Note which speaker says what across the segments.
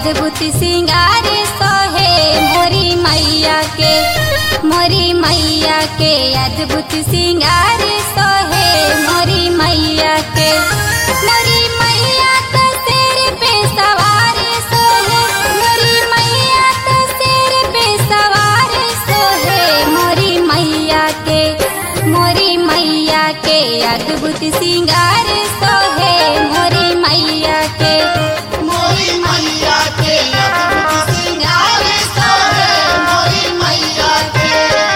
Speaker 1: अद्भुत सिंगार सोहे मोरी मैया के, मोरी मैया के अद्भुत सिंगार सोहे मोरी मैया के। मोरी मैया तो सिर पे सवार सोहे, मोरी मैया तो सिर पे सवार सोहे मोरी मैया के, मोरी मैया के अद्भुत सिंगार सोहे मोरी मैया के,
Speaker 2: मोरी मैया के अद्भुत सिंगार सोहे मोरी मैया के।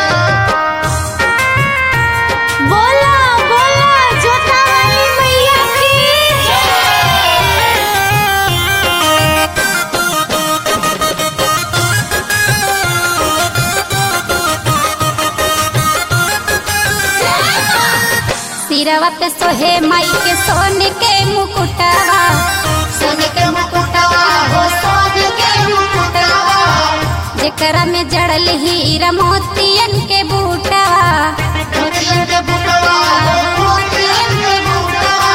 Speaker 1: बोला बोला जोता वाली मैया की सिरवा पे सोहे माई के सोने के मुकुटवा,
Speaker 2: सोने के मुकुटवा हो सोने के मुकुटवा,
Speaker 1: जेकरा में जड़ल हीरा मोतियन के बूटवा,
Speaker 2: मोतियन के बुटवा हो मोतियन के बुटवा,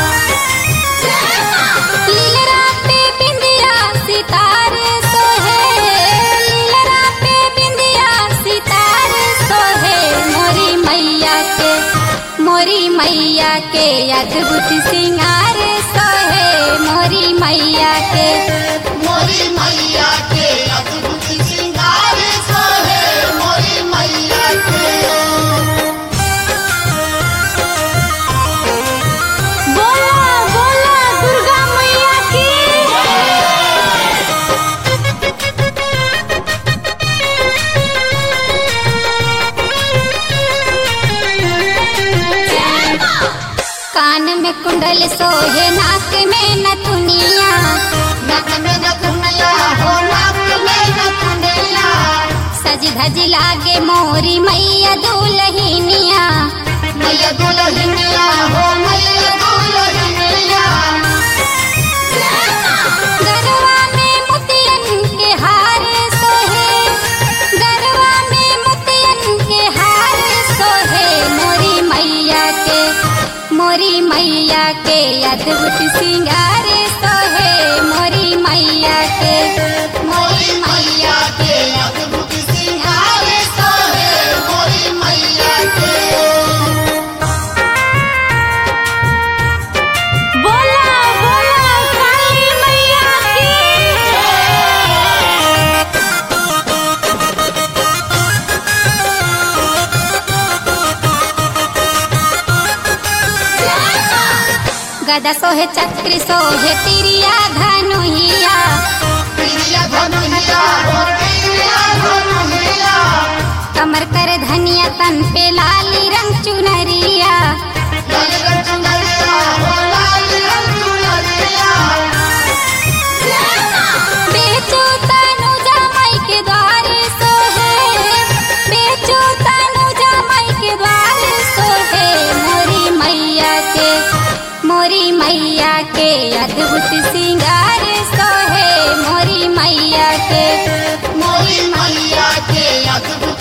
Speaker 1: लीलरा पे बिंदिया सितारे सोहे, लीलरा पे बिंदिया सितारे सोहे मोरी मैया के, मोरी मैया के अद्भुत सिंगार सोहे मोरी मैया के,
Speaker 2: मोरी मैया के अद्भुत सिंगार सोहे मोरी मैया के।
Speaker 1: बोला बोला दुर्गा मैया की कान में कुंडल सोहे नाक में नथुनिया,
Speaker 2: नाक में नथुनिया हो नाक में नथुनिया,
Speaker 1: सज धज लागे मोरी मैया दुलहिनिया,
Speaker 2: मैया दुलहिनिया हो मैया दुलहिनिया,
Speaker 1: गरवा में मोतियन के हार सोहे, गरवा में मोतियन के हार सोहे मोरी मैया के, मोरी मैया के अद्भुत सिंगार सोहे मोरी मैया के,
Speaker 2: मोरी मैया के अद्भुत सिंगार सोहे मोरी मैया के।
Speaker 1: बोला बोला काली मैया की गदा सोहे चक्र सोहे तिरिया धनुहिया,
Speaker 2: प्रिया धनुहिया हो प्रिया धनुहिया,
Speaker 1: कमर कर धनिया तन पे लाली रंग चुनरिया,
Speaker 2: लाल रंग चुनरिया हो लाल रंग चुनरिया,
Speaker 1: बेचू तनुजा माई के द्वार सोहे, बेचू तनुजा माई के द्वार सोहे मोरी मैया के, मोरी मैया के अद्भुत सिंगार सोहे मोरी मैया के,
Speaker 2: मोरी मैया के अद्भुत